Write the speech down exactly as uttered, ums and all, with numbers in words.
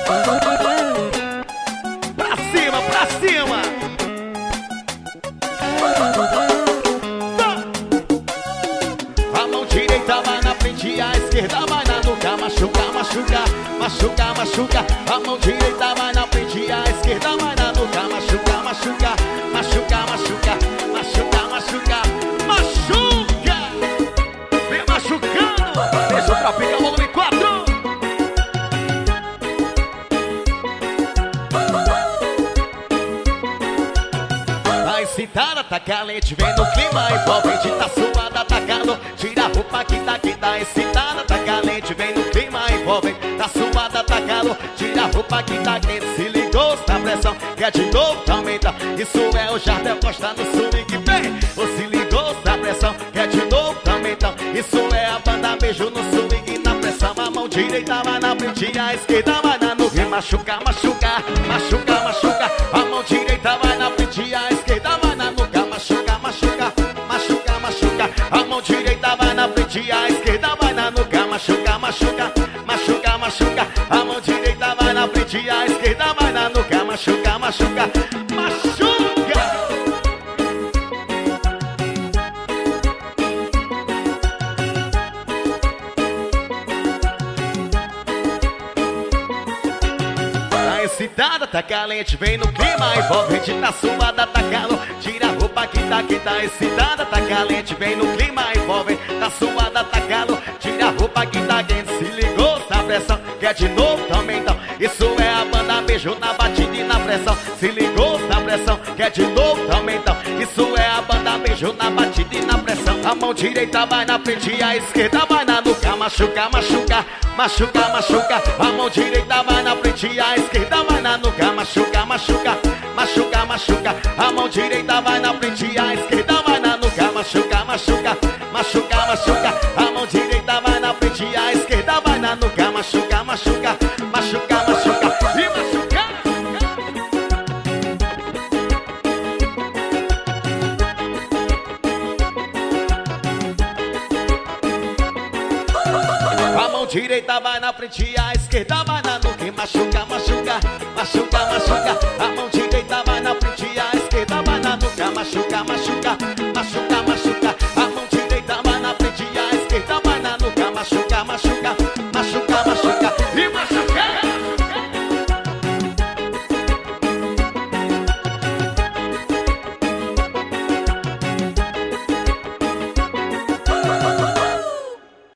Pra cima, pra cima. A mão direita vai na frente e a esquerda vai na nuca. Machuca, machuca, machuca, machuca. A mão direita vai na frente e a esquerda vai na nuca. Machuca, machuca, machuca, machuca, machuca, machuca, machuca. Vem machucando. Deixa o Tropical volume quatro. A excitada tá calente, vem no clima envolvente. Tá suada, tá calor, tira a roupa que tá aqui. Tá excitada, tá calente, vem no clima envolvente. Tá suada, tá calor, tira a roupa que tá quente. Se ligou, tá pressão, quer de novo, aumenta. Isso é o Jardel Costa no swing que vem. Ou se ligou, tá pressão, quer de novo, aumenta. Isso é a banda beijo no swing na pressão. A mão direita vai na frente, a esquerda vai na nuvem. Machuca, machuca, machuca, machuca. A mão direita vai na frente, a esquerda vai na nuca. Machuca, machuca, machuca, machuca. A mão direita vai na frente, a esquerda vai na nuca. Machuca, machuca, machuca, machuca. A mão direita vai na frente, a esquerda vai na nuca. Machuca, machuca, machuca. Tá excitada, tá calente, vem no clima envolvente. Tá suada, tá calor, tira a roupa que tá aqui. Tá excitada, tá calente, vem no clima envolvente. Tá suada, tá calor, tira a roupa que tá quente. Se ligou, tá pressão, quer de novo também então. Isso é a banda beijo na batida e na pressão. Se ligou, tá pressão, quer de novo também então. Isso é a banda beijo na batida e na pressão. A mão direita vai na frente e a esquerda vai na nuca. Machuca, machuca, machuca, machuca. A mão direita vai na frente e a esquerda vai na nuca. Machuca, machuca, machuca, machuca. A mão direita vai na frente e a esquerda vai na nuca. Machuca, machuca, machuca, machuca. A mão direita vai na frente e a esquerda vai na nuca. Machuca, machuca, machuca, machuca. E machuca. A mão direita vai na frente e a esquerda vai na nuca. Machuca, machuca, machuca, machuca. A mão direita vai na frente e